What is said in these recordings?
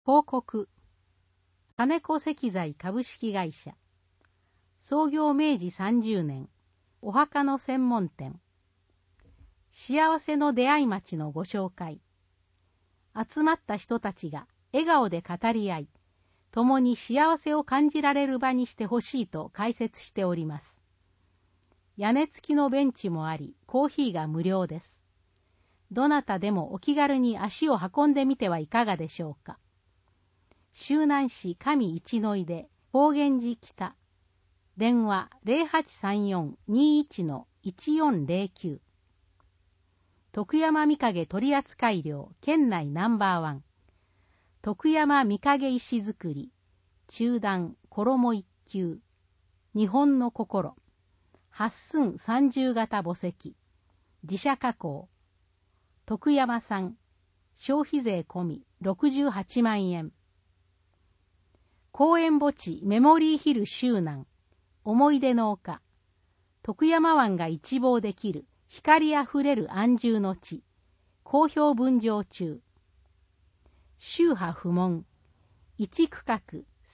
報告。金子石材株式会社。創業明治30年。お墓の専門店。幸せの出会い町のご紹介。集まった人たちが笑顔で語り合い、共に幸せを感じられる場にしてほしいと解説しております。屋根付きのベンチもあり、コーヒーが無料です。どなたでもお気軽に足を運んでみてはいかがでしょうか。周南市上一の井で宝源寺北。電話 0834-21-1409。徳山御影取扱量県内ナンバーワン。徳山御影石造り。中段衣一級。日本の心。八寸30型墓石。自社加工。徳山産。消費税込み68万円。公園墓地メモリーヒル周南。思い出の丘。徳山湾が一望できる光あふれる安住の地。好評分譲中。宗派不問。1区画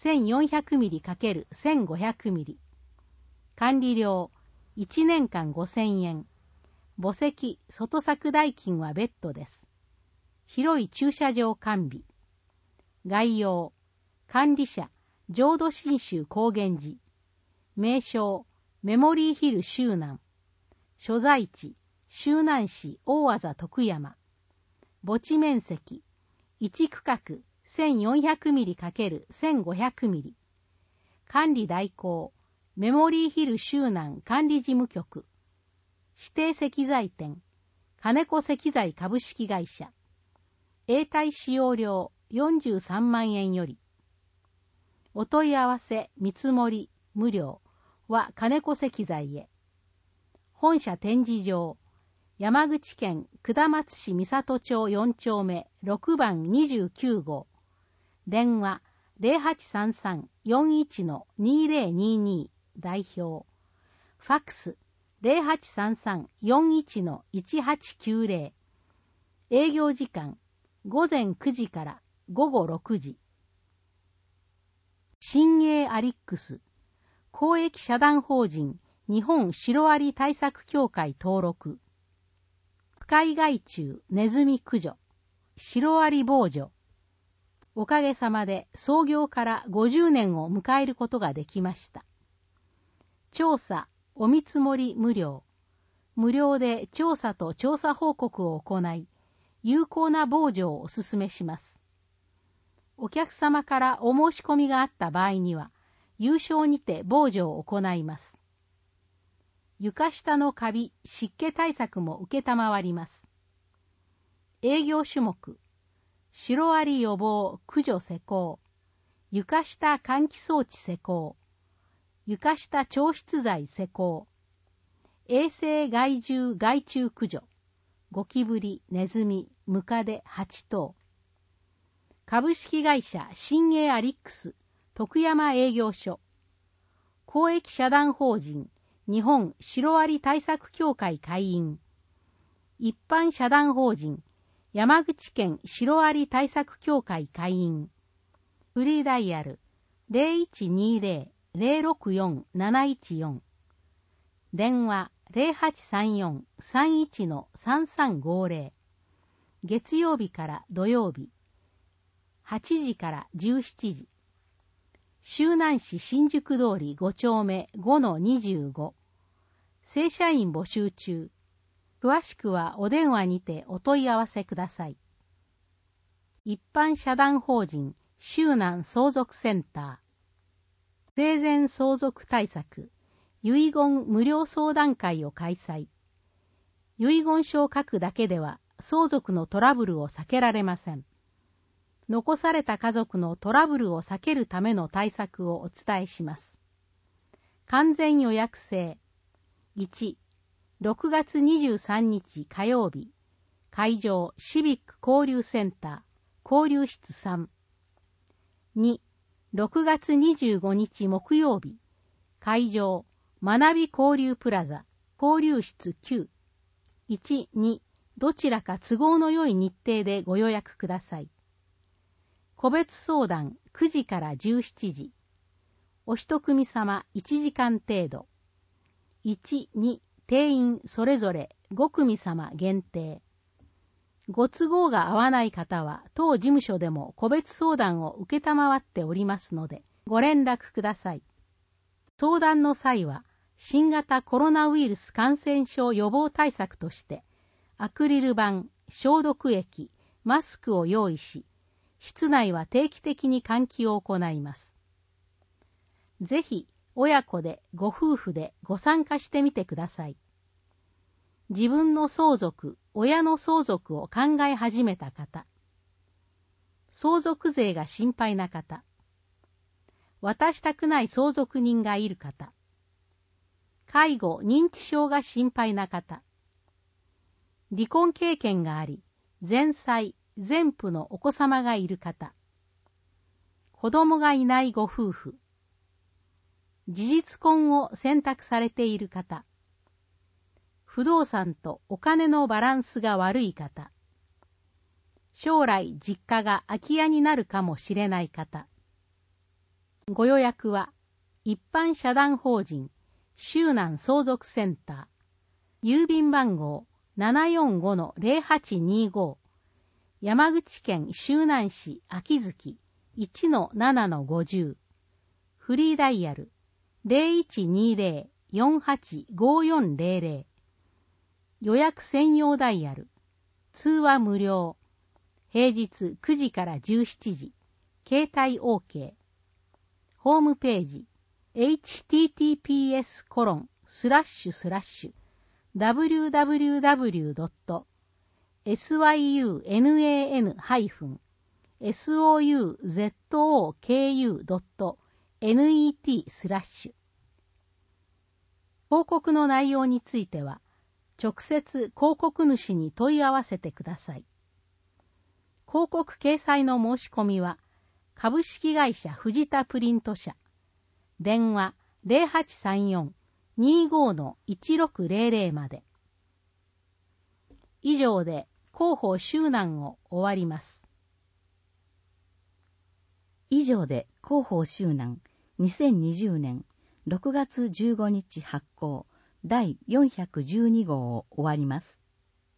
1400mm×1500 ミリ。管理料1年間5000円。墓石、外柵代金は別途です。広い駐車場完備。概要。管理者、浄土真宗高源寺。名称、メモリーヒル周南。所在地、周南市大字徳山。墓地面積、1区画 1400mm×1500 ミリ。管理代行、メモリーヒル周南管理事務局。指定石材店、金子石材株式会社。永代使用料43万円より。お問い合わせ、見積もり、無料は金子石材へ。本社展示場、山口県下松市三郷町4丁目6番29号。電話 0833-41-2022 代表。ファックス 0833-41-1890。営業時間午前9時から午後6時。新栄アリックス。公益社団法人日本シロアリ対策協会登録。不快害虫ネズミ駆除。シロアリ防除。おかげさまで創業から50年を迎えることができました。調査、お見積もり無料。無料で調査と調査報告を行い、有効な防除をお勧めします。お客様からお申し込みがあった場合には、有償にて防除を行います。床下のカビ、湿気対策も受けたまわります。営業種目、シロアリ予防駆除施工、床下換気装置施工、床下調湿剤施工、衛生害獣害虫駆除、ゴキブリ、ネズミ、ムカデ、ハチ等。株式会社新栄アリックス徳山営業所。公益社団法人日本シロアリ対策協会会員。一般社団法人山口県シロアリ対策協会会員。フリーダイヤル 0120-064-714。電話 0834-31-3350。月曜日から土曜日。8時から17時。周南市新宿通り5丁目 5-25。正社員募集中。詳しくはお電話にてお問い合わせください。一般社団法人周南相続センター。生前相続対策遺言無料相談会を開催。遺言書を書くだけでは相続のトラブルを避けられません。残された家族のトラブルを避けるための対策をお伝えします。完全予約制。1、6月23日火曜日。会場シビック交流センター、交流室3。2、6月25日木曜日。会場学び交流プラザ、交流室9。1、2、どちらか都合の良い日程でご予約ください。 個別相談9時から17時。お一組様1時間程度。1、2、定員それぞれ5組様限定。ご都合が合わない方は当事務所でも個別相談を受けたまわっておりますのでご連絡ください。相談の際は新型コロナウイルス感染症予防対策としてアクリル板、消毒液、マスクを用意し、室内は定期的に換気を行います。ぜひ親子でご夫婦でご参加してみてください。自分の相続、親の相続を考え始めた方、相続税が心配な方、渡したくない相続人がいる方、介護・認知症が心配な方、離婚経験があり、前妻・前夫のお子様がいる方、子供がいないご夫婦、事実婚を選択されている方、不動産とお金のバランスが悪い方、将来実家が空き家になるかもしれない方。ご予約は一般社団法人周南相続センター、郵便番号 745-0825、山口県周南市秋月 1-7-50、フリーダイヤル 0120-485400、予約専用ダイヤル、通話無料、平日9時から17時、携帯 OK、ホームページ、https://www.syunan-souzoku.net/広告の内容については、直接広告主に問い合わせてください。広告掲載の申し込みは、株式会社藤田プリント社、電話 0834-25-1600 まで。以上で広報周南を終わります。 以上で広報周南2020年6月15日発行第412号を終わります。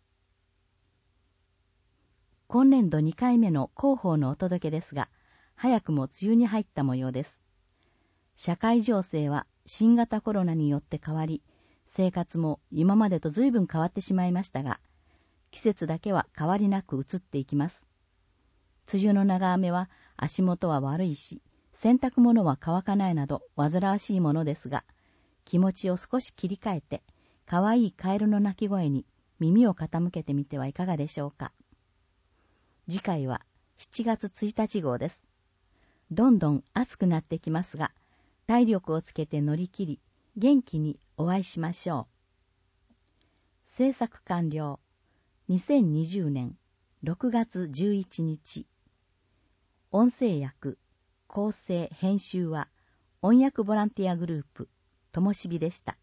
今年度2回目の広報のお届けですが、早くも梅雨に入った模様です。社会情勢は新型コロナによって変わり、生活も今までと随分変わってしまいましたが、季節だけは変わりなく移っていきます。梅雨の長雨は足元は悪いし、洗濯物は乾かないなど煩わしいものですが、気持ちを少し切り替えて、かわいいカエルの鳴き声に耳を傾けてみてはいかがでしょうか。次回は7月1日号です。どんどん暑くなってきますが、体力をつけて乗り切り、元気にお会いしましょう。制作完了。2020年6月11日。音声訳、構成・編集は、音訳ボランティアグループ、ともしびでした。